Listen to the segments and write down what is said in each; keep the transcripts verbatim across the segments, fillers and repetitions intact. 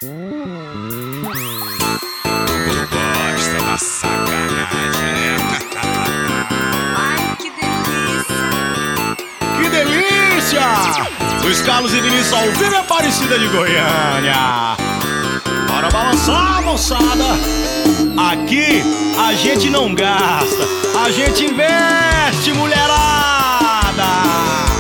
Gosta da sacanagem, né? Ai, que delícia! Que delícia! Luiz Carlos e Vinícius ao vivo, é Aparecida de Goiânia. Bora balançar, moçada. Aqui a gente não gasta, a gente investe, mulherada.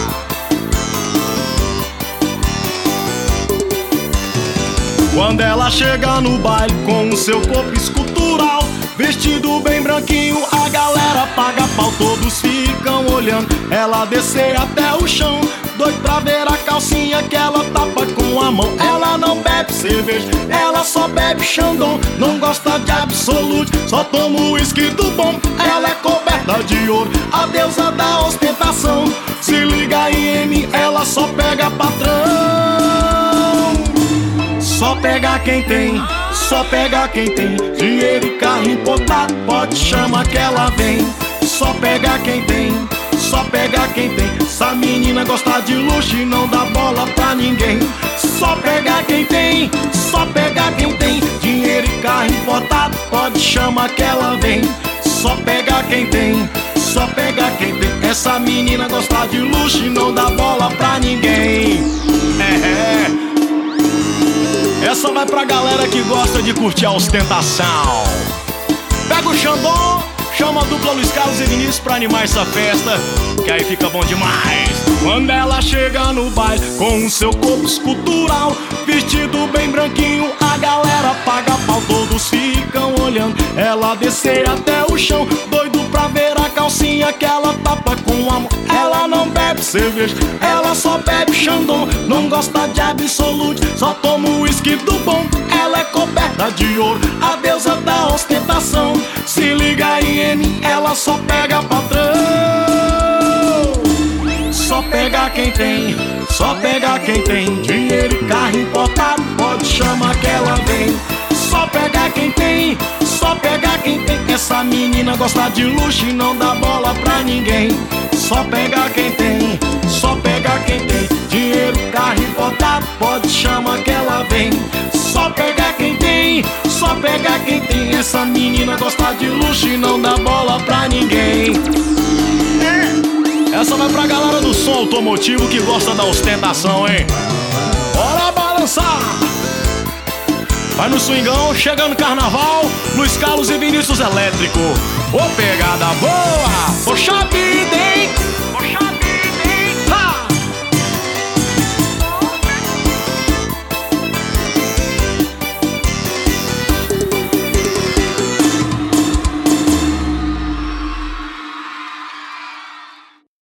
Quando ela chega no baile com o seu corpo escultural, vestido bem branquinho, a galera paga pau, todos ficam olhando ela descer até o chão, doido pra ver a calcinha que ela tapa com a mão. Ela não bebe cerveja, ela só bebe Xandão, não gosta de Absolute, só toma o uísque do bom. Ela é coberta de ouro, a deusa da ostentação. Se liga aí em mim, ela só pega patrão. Só pega quem tem, só pega quem tem dinheiro e carro importado, pode chamar que ela vem. Só pega quem tem, só pega quem tem. Essa menina gosta de luxo e não dá bola pra ninguém. Só pega quem tem, só pega quem tem dinheiro e carro importado, pode chamar que ela vem. Só pega quem tem, só pega quem tem. Essa menina gosta de luxo e não dá bola pra ninguém. É, é. Essa vai pra galera que gosta de curtir a ostentação. Pega o Xandão, chama a dupla Luiz Carlos e Vinícius pra animar essa festa, que aí fica bom demais. Quando ela chega no baile com o seu corpo escultural, vestido bem branquinho, a galera paga pau, todos ficam olhando ela descer até o chão, doido pra ver a calcinha que ela tapa com a mão. Ela não bebe cerveja, ela só bebe Xandão, não gosta de Absolute, só toma o uísque do bom. Ela é coberta de ouro, a deusa da ostentação. Se liga aí em mim, ela só pega patrão. Só pega quem tem, só pega quem tem dinheiro e carro importado, pode chamar que ela vem. Só pega quem tem, só pega quem tem. Essa menina gosta de luxo e não dá bola pra ninguém. Só pega quem tem, só pega quem tem dinheiro, carro importado, pode chamar que ela vem. Só pega quem tem, só pega quem tem. Essa menina gosta de luxo e não dá bola pra ninguém. É. Essa vai pra galera do som automotivo que gosta da ostentação, hein? Bora balançar! Vai no swingão, chega no carnaval, Luiz Carlos e Vinícius Elétrico. Ô, pegada boa! Poxa vida, hein? Poxa